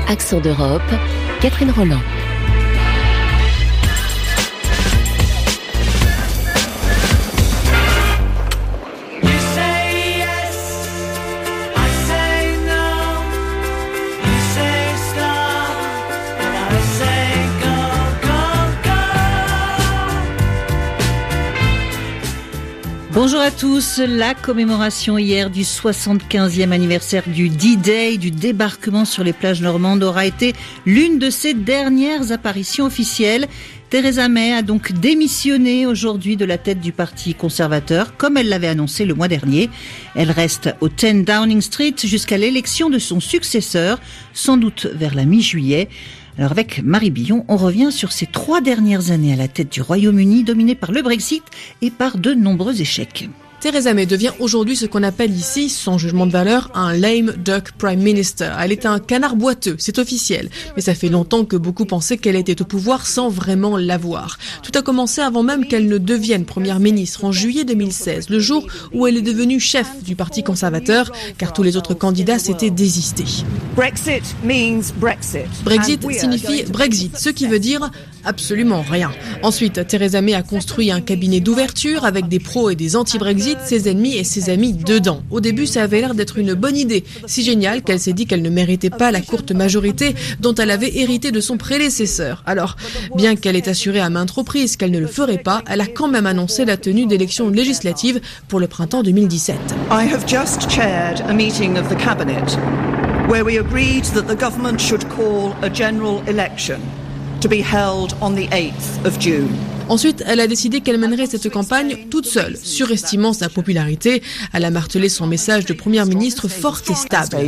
Accent d'Europe, Catherine Roland. Bonjour à tous. La commémoration hier du 75e anniversaire du D-Day, du débarquement sur les plages normandes, aura été l'une de ses dernières apparitions officielles. Theresa May a donc démissionné aujourd'hui de la tête du Parti conservateur, comme elle l'avait annoncé le mois dernier. Elle reste au 10 Downing Street jusqu'à l'élection de son successeur, sans doute vers la mi-juillet. Alors avec Marie Billon, on revient sur ces 3 dernières années à la tête du Royaume-Uni, dominé par le Brexit et par de nombreux échecs. Theresa May devient aujourd'hui ce qu'on appelle ici, sans jugement de valeur, un lame duck prime minister. Elle est un canard boiteux, c'est officiel. Mais ça fait longtemps que beaucoup pensaient qu'elle était au pouvoir sans vraiment l'avoir. Tout a commencé avant même qu'elle ne devienne première ministre en juillet 2016, le jour où elle est devenue chef du Parti conservateur, car tous les autres candidats s'étaient désistés. Brexit signifie Brexit, ce qui veut dire absolument rien. Ensuite, Theresa May a construit un cabinet d'ouverture avec des pros et des anti-Brexit, ses ennemis et ses amis dedans. Au début, ça avait l'air d'être une bonne idée, si géniale qu'elle s'est dit qu'elle ne méritait pas la courte majorité dont elle avait hérité de son prédécesseur. Alors, bien qu'elle ait assuré à maintes reprises qu'elle ne le ferait pas, elle a quand même annoncé la tenue d'élections législatives pour le printemps 2017. I have just chaired a meeting of the cabinet where we agreed that the government should call a general election to be held on the 8th of June. Ensuite, elle a décidé qu'elle mènerait cette campagne toute seule, surestimant sa popularité. Elle a martelé son message de première ministre forte et stable.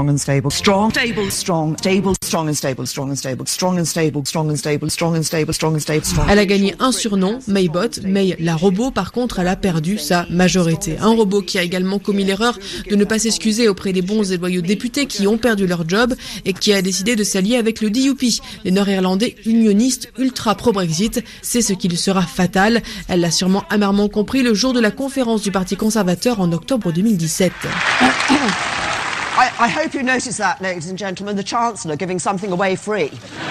Elle a gagné un surnom, Maybot. May la robot, par contre, elle a perdu sa majorité. Un robot qui a également commis l'erreur de ne pas s'excuser auprès des bons et loyaux députés qui ont perdu leur job et qui a décidé de s'allier avec le DUP, les Nord-Irlandais unionistes ultra pro-Brexit. C'est ce qui sera fatal. Elle l'a sûrement amèrement compris le jour de la conférence du Parti conservateur en octobre 2017. I hope you notice that, ladies and gentlemen, the Chancellor giving something away free.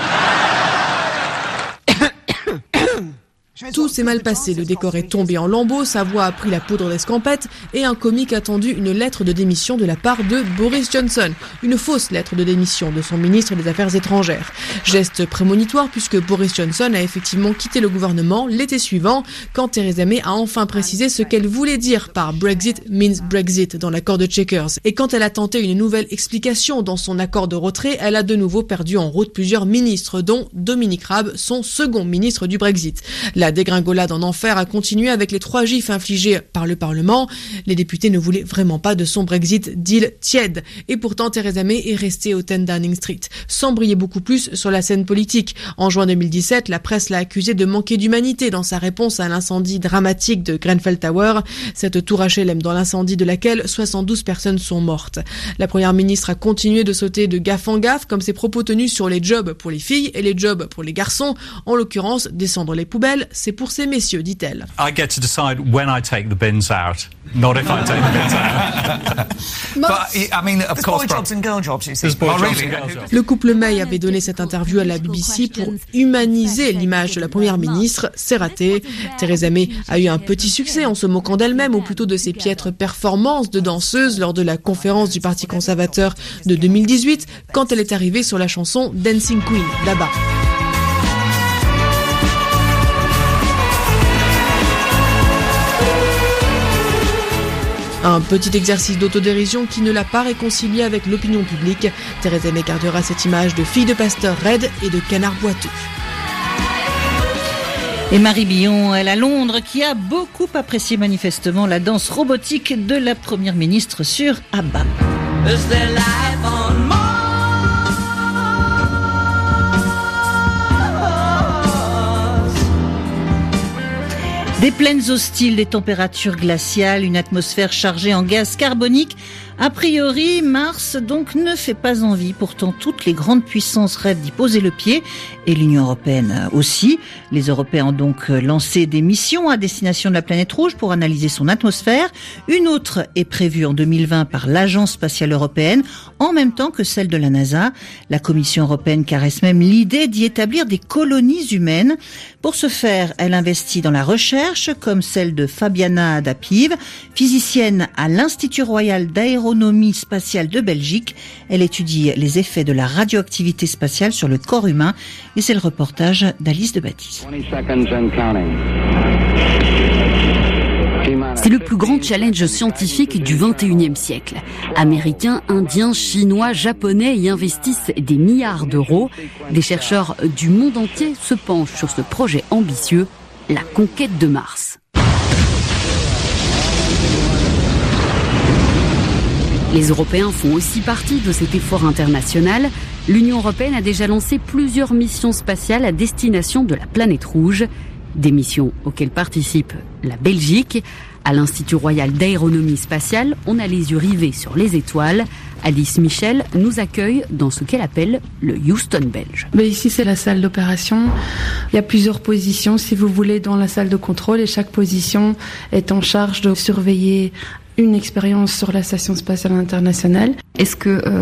Tout s'est mal passé, le décor est tombé en lambeaux, sa voix a pris la poudre d'escampette et un comique a tendu une lettre de démission de la part de Boris Johnson. Une fausse lettre de démission de son ministre des Affaires étrangères. Geste prémonitoire puisque Boris Johnson a effectivement quitté le gouvernement l'été suivant quand Theresa May a enfin précisé ce qu'elle voulait dire par Brexit means Brexit dans l'accord de Chequers. Et quand elle a tenté une nouvelle explication dans son accord de retrait, elle a de nouveau perdu en route plusieurs ministres, dont Dominic Raab, son second ministre du Brexit. La dégringolade en enfer a continué avec les 3 gifles infligées par le Parlement. Les députés ne voulaient vraiment pas de son Brexit deal tiède. Et pourtant, Theresa May est restée au 10 Downing Street, sans briller beaucoup plus sur la scène politique. En juin 2017, la presse l'a accusée de manquer d'humanité dans sa réponse à l'incendie dramatique de Grenfell Tower, cette tour HLM dans l'incendie de laquelle 72 personnes sont mortes. La première ministre a continué de sauter de gaffe en gaffe, comme ses propos tenus sur les jobs pour les filles et les jobs pour les garçons. En l'occurrence, descendre les poubelles, c'est pour ces messieurs, dit-elle. I get to decide when I take the bins out, not if I take the bins out. But I mean, of course, boy jobs and girl jobs, you see. Le couple May avait donné cette interview à la BBC pour humaniser l'image de la première ministre. C'est raté. Theresa May a eu un petit succès en se moquant d'elle-même, ou plutôt de ses piètres performances de danseuse lors de la conférence du Parti conservateur de 2018, quand elle est arrivée sur la chanson Dancing Queen, là-bas. Un petit exercice d'autodérision qui ne l'a pas réconcilié avec l'opinion publique. Theresa May gardera cette image de fille de pasteur raide et de canard boiteux. Et Marie Billon, elle à Londres, qui a beaucoup apprécié manifestement la danse robotique de la première ministre sur ABBA. Des plaines hostiles, des températures glaciales, une atmosphère chargée en gaz carbonique, A priori, Mars donc ne fait pas envie. Pourtant, toutes les grandes puissances rêvent d'y poser le pied et l'Union européenne aussi. Les Européens ont donc lancé des missions à destination de la planète rouge pour analyser son atmosphère. Une autre est prévue en 2020 par l'Agence spatiale européenne, en même temps que celle de la NASA. La Commission européenne caresse même l'idée d'y établir des colonies humaines. Pour ce faire, elle investit dans la recherche, comme celle de Fabiana Dapive, physicienne à l'Institut royal d'aéronomie spatiale de Belgique. Elle étudie les effets de la radioactivité spatiale sur le corps humain. Et c'est le reportage d'Alice de Baptiste. C'est le plus grand challenge scientifique du XXIe siècle. Américains, Indiens, Chinois, Japonais y investissent des milliards d'euros. Des chercheurs du monde entier se penchent sur ce projet ambitieux, la conquête de Mars. Les Européens font aussi partie de cet effort international. L'Union européenne a déjà lancé plusieurs missions spatiales à destination de la planète rouge. Des missions auxquelles participe la Belgique. À l'Institut royal d'aéronomie spatiale, on a les yeux rivés sur les étoiles. Alice Michel nous accueille dans ce qu'elle appelle le Houston belge. Ici, c'est la salle d'opération. Il y a plusieurs positions, si vous voulez, dans la salle de contrôle et chaque position est en charge de surveiller une expérience sur la Station spatiale internationale. Est-ce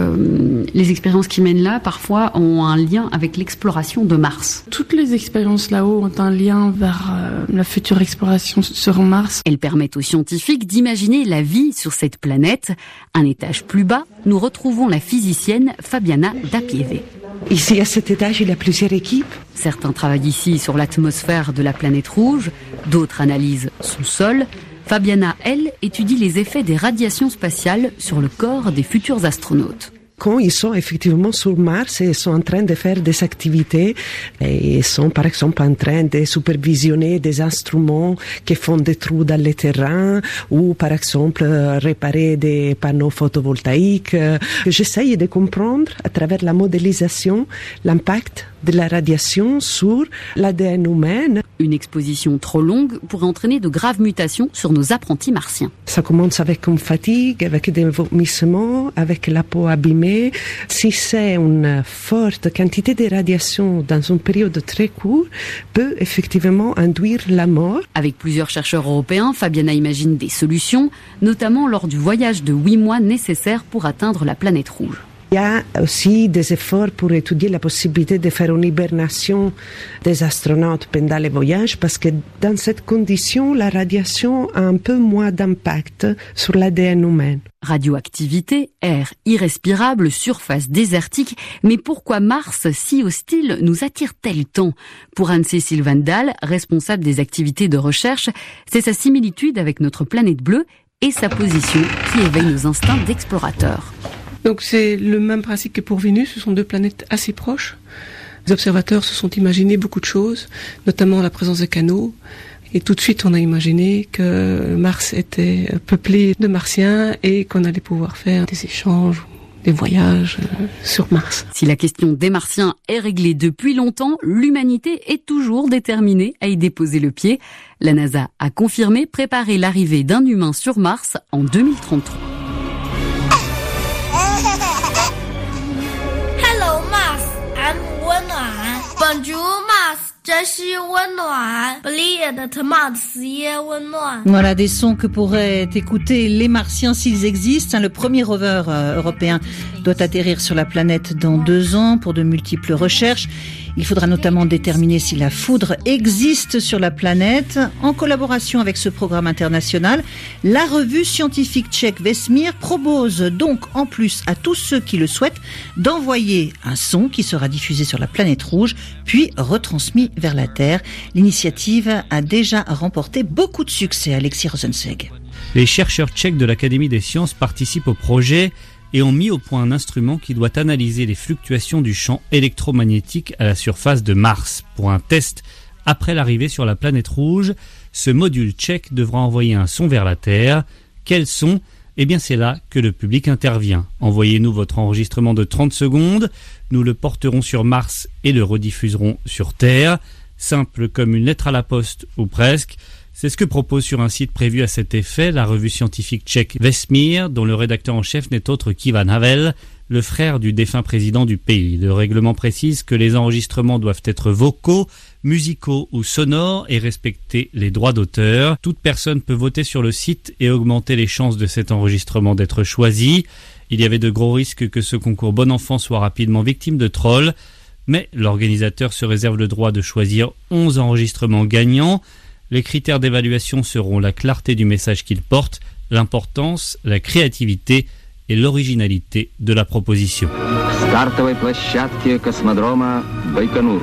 que les expériences qui mènent là, parfois, ont un lien avec l'exploration de Mars ? Toutes les expériences là-haut ont un lien vers la future exploration sur Mars. Elles permettent aux scientifiques d'imaginer la vie sur cette planète. Un étage plus bas, nous retrouvons la physicienne Fabiana Dapieve. Ici, à cet étage, il y a plusieurs équipes. Certains travaillent ici sur l'atmosphère de la planète rouge, d'autres analysent son sol. Fabiana, elle, étudie les effets des radiations spatiales sur le corps des futurs astronautes. Quand ils sont effectivement sur Mars et sont en train de faire des activités, et ils sont par exemple en train de supervisionner des instruments qui font des trous dans les terrains ou par exemple réparer des panneaux photovoltaïques. J'essaye de comprendre à travers la modélisation l'impact de la radiation sur l'ADN humain. Une exposition trop longue pourrait entraîner de graves mutations sur nos apprentis martiens. Ça commence avec une fatigue, avec des vomissements, avec la peau abîmée. Si c'est une forte quantité de radiation dans une période très courte, peut effectivement induire la mort. Avec plusieurs chercheurs européens, Fabiana imagine des solutions, notamment lors du voyage de 8 mois nécessaire pour atteindre la planète rouge. Il y a aussi des efforts pour étudier la possibilité de faire une hibernation des astronautes pendant les voyages parce que dans cette condition, la radiation a un peu moins d'impact sur l'ADN humain. Radioactivité, air irrespirable, surface désertique, mais pourquoi Mars, si hostile, nous attire-t-elle tant ? Pour Anne-Cécile Van Daal, responsable des activités de recherche, c'est sa similitude avec notre planète bleue et sa position qui éveille nos instincts d'explorateurs. Donc c'est le même principe que pour Vénus, ce sont deux planètes assez proches. Les observateurs se sont imaginés beaucoup de choses, notamment la présence de canaux. Et tout de suite, on a imaginé que Mars était peuplé de Martiens et qu'on allait pouvoir faire des échanges, des voyages sur Mars. Si la question des Martiens est réglée depuis longtemps, l'humanité est toujours déterminée à y déposer le pied. La NASA a confirmé préparer l'arrivée d'un humain sur Mars en 2033. Hello Mars, I'm 温暖。Bonjour Mars, 真是温暖。Believe the Mars 也温暖。 Voilà des sons que pourraient écouter les Martiens s'ils existent. Le premier rover européen doit atterrir sur la planète dans 2 ans pour de multiples recherches. Il faudra notamment déterminer si la foudre existe sur la planète. En collaboration avec ce programme international, la revue scientifique tchèque Vesmír propose donc en plus à tous ceux qui le souhaitent d'envoyer un son qui sera diffusé sur la planète rouge puis retransmis vers la Terre. L'initiative a déjà remporté beaucoup de succès. Alexis Rosenzweig. Les chercheurs tchèques de l'Académie des sciences participent au projet et ont mis au point un instrument qui doit analyser les fluctuations du champ électromagnétique à la surface de Mars. Pour un test après l'arrivée sur la planète rouge, ce module tchèque devra envoyer un son vers la Terre. Quel son ? Eh bien c'est là que le public intervient. Envoyez-nous votre enregistrement de 30 secondes, nous le porterons sur Mars et le rediffuserons sur Terre. Simple comme une lettre à la poste ou presque. C'est ce que propose sur un site prévu à cet effet la revue scientifique tchèque Vesmír, dont le rédacteur en chef n'est autre qu'Ivan Havel, le frère du défunt président du pays. Le règlement précise que les enregistrements doivent être vocaux, musicaux ou sonores et respecter les droits d'auteur. Toute personne peut voter sur le site et augmenter les chances de cet enregistrement d'être choisi. Il y avait de gros risques que ce concours Bon Enfant soit rapidement victime de trolls, mais l'organisateur se réserve le droit de choisir 11 enregistrements gagnants. Les critères d'évaluation seront la clarté du message qu'il porte, l'importance, la créativité et l'originalité de la proposition. Стартовой площадке космодрома Байконур.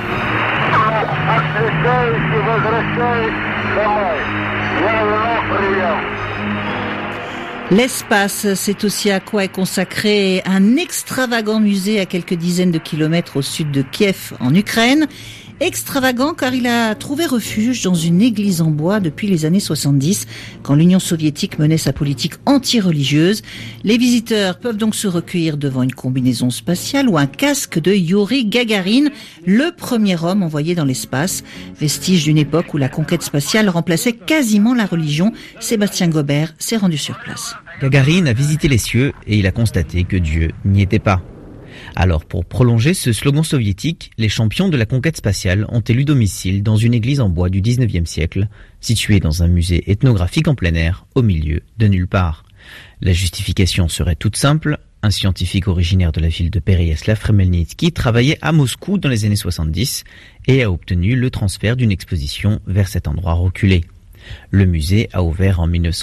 L'espace, c'est aussi à quoi est consacré un extravagant musée à quelques dizaines de kilomètres au sud de Kiev, en Ukraine. Extravagant car il a trouvé refuge dans une église en bois depuis les années 70, quand l'Union soviétique menait sa politique anti-religieuse. Les visiteurs peuvent donc se recueillir devant une combinaison spatiale ou un casque de Youri Gagarin, le premier homme envoyé dans l'espace, vestige d'une époque où la conquête spatiale remplaçait quasiment la religion. Sébastien Gobert s'est rendu sur place. Gagarin a visité les cieux et il a constaté que Dieu n'y était pas. Alors, pour prolonger ce slogan soviétique, les champions de la conquête spatiale ont élu domicile dans une église en bois du 19e siècle, située dans un musée ethnographique en plein air, au milieu de nulle part. La justification serait toute simple. Un scientifique originaire de la ville de Pereyaslav-Khmelnytsky travaillait à Moscou dans les années 70 et a obtenu le transfert d'une exposition vers cet endroit reculé. Le musée a ouvert en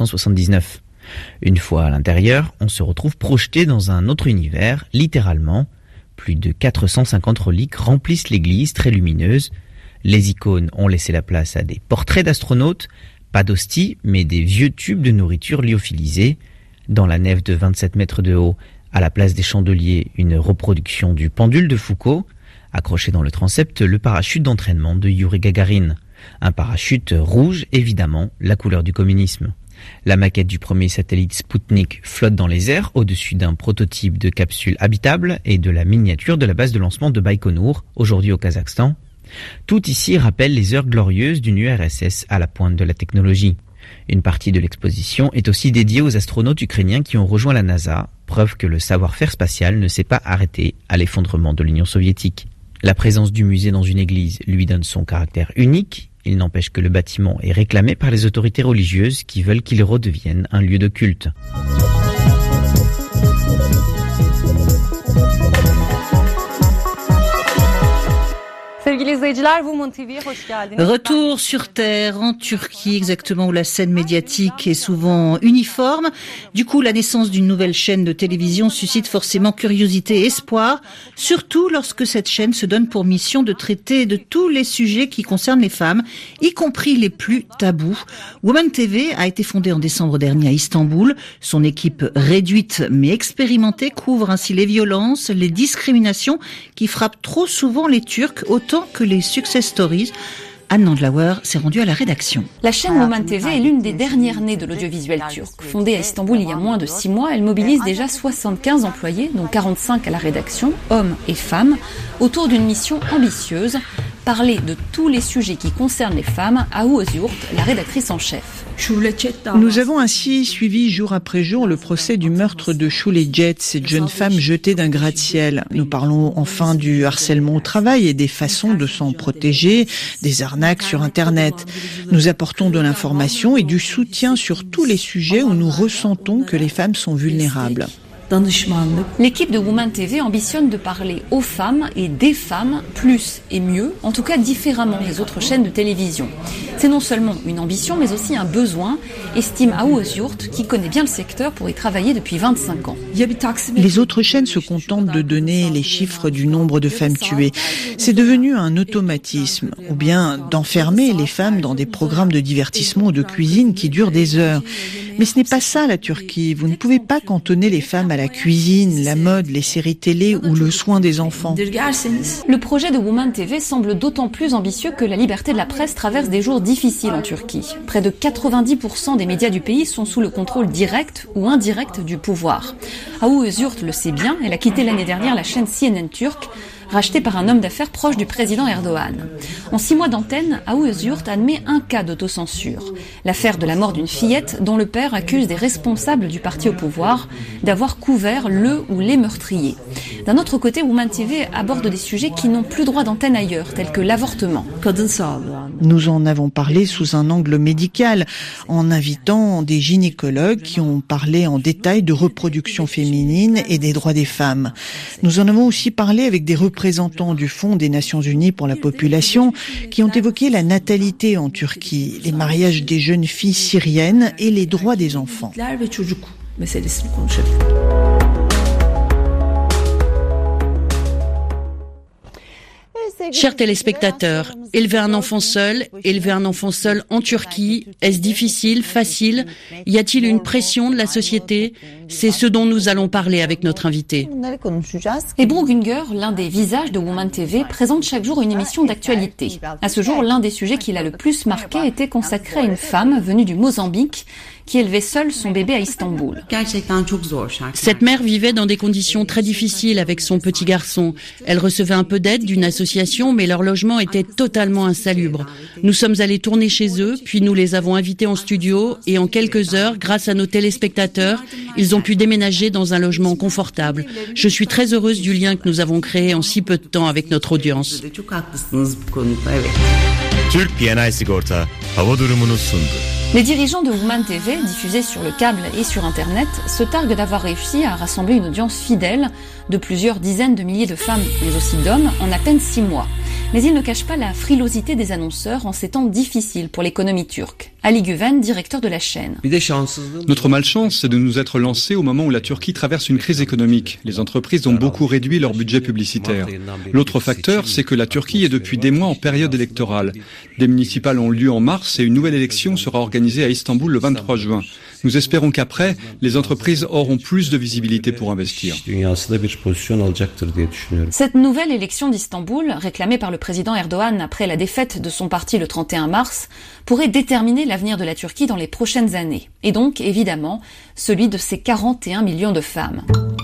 1979. Une fois à l'intérieur, on se retrouve projeté dans un autre univers, littéralement. Plus de 450 reliques remplissent l'église très lumineuse. Les icônes ont laissé la place à des portraits d'astronautes, pas d'hosties, mais des vieux tubes de nourriture lyophilisés. Dans la nef de 27 mètres de haut, à la place des chandeliers, une reproduction du pendule de Foucault. Accroché dans le transept, le parachute d'entraînement de Youri Gagarin. Un parachute rouge, évidemment, la couleur du communisme. La maquette du premier satellite Sputnik flotte dans les airs au-dessus d'un prototype de capsule habitable et de la miniature de la base de lancement de Baïkonour, aujourd'hui au Kazakhstan. Tout ici rappelle les heures glorieuses d'une URSS à la pointe de la technologie. Une partie de l'exposition est aussi dédiée aux astronautes ukrainiens qui ont rejoint la NASA, preuve que le savoir-faire spatial ne s'est pas arrêté à l'effondrement de l'Union soviétique. La présence du musée dans une église lui donne son caractère unique. Il n'empêche que le bâtiment est réclamé par les autorités religieuses qui veulent qu'il redevienne un lieu de culte. Retour sur Terre, en Turquie, exactement où la scène médiatique est souvent uniforme. Du coup, la naissance d'une nouvelle chaîne de télévision suscite forcément curiosité et espoir, surtout lorsque cette chaîne se donne pour mission de traiter de tous les sujets qui concernent les femmes, y compris les plus tabous. Woman TV a été fondée en décembre dernier à Istanbul. Son équipe réduite mais expérimentée couvre ainsi les violences, les discriminations qui frappent trop souvent les Turcs, autant que les success stories. Anne Nandlauer s'est rendue à la rédaction. La chaîne Woman TV est l'une des dernières nées de l'audiovisuel turc. Fondée à Istanbul il y a moins de 6 mois, elle mobilise déjà 75 employés, dont 45 à la rédaction, hommes et femmes, autour d'une mission ambitieuse, parler de tous les sujets qui concernent les femmes, Ahu Özgürt, la rédactrice en chef. Nous avons ainsi suivi jour après jour le procès du meurtre de Şule, cette jeune femme jetée d'un gratte-ciel. Nous parlons enfin du harcèlement au travail et des façons de s'en protéger, des arnaques sur Internet. Nous apportons de l'information et du soutien sur tous les sujets où nous ressentons que les femmes sont vulnérables. L'équipe de Woman TV ambitionne de parler aux femmes et des femmes plus et mieux, en tout cas différemment des autres chaînes de télévision. C'est non seulement une ambition, mais aussi un besoin, estime Ahu Özgürt, qui connaît bien le secteur pour y travailler depuis 25 ans. Les autres chaînes se contentent de donner les chiffres du nombre de femmes tuées. C'est devenu un automatisme, ou bien d'enfermer les femmes dans des programmes de divertissement ou de cuisine qui durent des heures. Mais ce n'est pas ça la Turquie. Vous ne pouvez pas cantonner les femmes à la cuisine, la mode, les séries télé ou le soin des enfants. Le projet de Woman TV semble d'autant plus ambitieux que la liberté de la presse traverse des jours difficiles en Turquie. Près de 90% des médias du pays sont sous le contrôle direct ou indirect du pouvoir. Ahu Özgürt le sait bien, elle a quitté l'année dernière la chaîne CNN turque, racheté par un homme d'affaires proche du président Erdogan. En 6 mois d'antenne, Aouz Yurt admet un cas d'autocensure. L'affaire de la mort d'une fillette dont le père accuse des responsables du parti au pouvoir d'avoir couvert le ou les meurtriers. D'un autre côté, Woman TV aborde des sujets qui n'ont plus droit d'antenne ailleurs, tels que l'avortement. Nous en avons parlé sous un angle médical, en invitant des gynécologues qui ont parlé en détail de reproduction féminine et des droits des femmes. Nous en avons aussi parlé avec des représentants du Fonds des Nations Unies pour la population qui ont évoqué la natalité en Turquie, les mariages des jeunes filles syriennes et les droits des enfants. Chers téléspectateurs, élever un enfant seul en Turquie, est-ce difficile, facile? Y a-t-il une pression de la société? C'est ce dont nous allons parler avec notre invité. Ebru Güngör, l'un des visages de Woman TV, présente chaque jour une émission d'actualité. À ce jour, l'un des sujets qui l'a le plus marqué était consacré à une femme venue du Mozambique qui élevait seule son bébé à Istanbul. Cette mère vivait dans des conditions très difficiles avec son petit garçon. Elle recevait un peu d'aide d'une association, mais leur logement était totalement insalubre. Nous sommes allés tourner chez eux, puis nous les avons invités en studio, et en quelques heures, grâce à nos téléspectateurs, ils ont pu déménager dans un logement confortable. Je suis très heureuse du lien que nous avons créé en si peu de temps avec notre audience. Les dirigeants de Woman TV, diffusés sur le câble et sur Internet, se targuent d'avoir réussi à rassembler une audience fidèle de plusieurs dizaines de milliers de femmes, mais aussi d'hommes, en à peine 6 mois. Mais ils ne cachent pas la frilosité des annonceurs en ces temps difficiles pour l'économie turque. Ali Güven, directeur de la chaîne. Notre malchance, c'est de nous être lancés au moment où la Turquie traverse une crise économique. Les entreprises ont beaucoup réduit leur budget publicitaire. L'autre facteur, c'est que la Turquie est depuis des mois en période électorale. Des municipales ont lieu en mars et une nouvelle élection sera organisée à Istanbul le 23 juin. Nous espérons qu'après, les entreprises auront plus de visibilité pour investir. Cette nouvelle élection d'Istanbul, réclamée par le président Erdogan après la défaite de son parti le 31 mars, pourrait déterminer l'avenir de la Turquie dans les prochaines années. Et donc, évidemment, celui de ses 41 millions de femmes.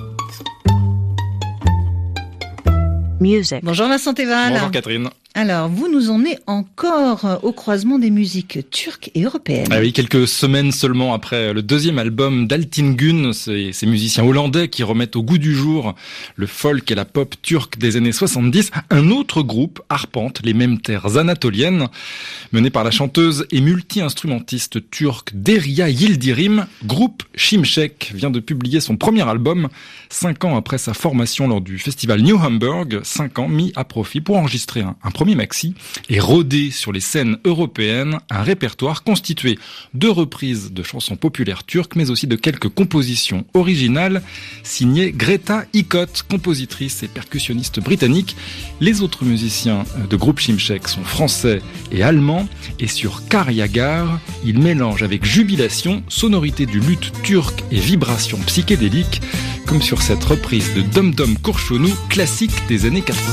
Bonjour Vincent Teval. Bonjour Catherine. Alors, vous nous emmenez encore au croisement des musiques turques et européennes. Ah oui, quelques semaines seulement après le deuxième album d'Altin Gün, ces musiciens hollandais qui remettent au goût du jour le folk et la pop turque des années 70, un autre groupe arpente les mêmes terres anatoliennes. Mené par la chanteuse et multi-instrumentiste turque Derya Yildirim, groupe Şimşek vient de publier son premier album 5 ans après sa formation lors du festival New Hamburg, 5 ans mis à profit pour enregistrer un premier maxi et rôder sur les scènes européennes un répertoire constitué de reprises de chansons populaires turques, mais aussi de quelques compositions originales signées Greta Ikot, compositrice et percussionniste britannique. Les autres musiciens de groupe Şimşek sont français et allemands, et sur Kar Yagar, ils mélangent avec jubilation sonorités du luth turc et vibrations psychédéliques, comme sur cette reprise de Dom Dom Kurşunu, classique des années 80.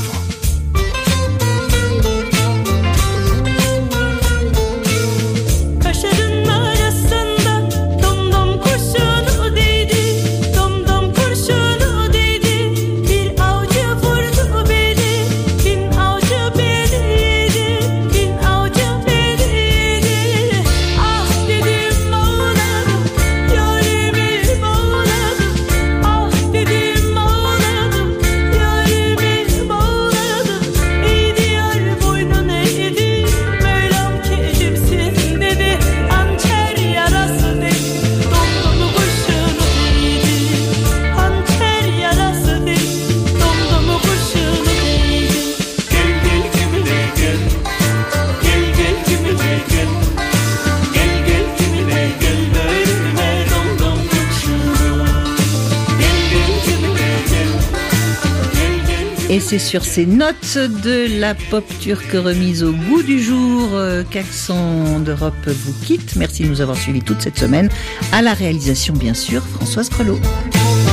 Et c'est sur ces notes de la pop turque remise au goût du jour qu'Accent d'Europe vous quitte. Merci de nous avoir suivis toute cette semaine. À la réalisation, bien sûr, Françoise Crelot.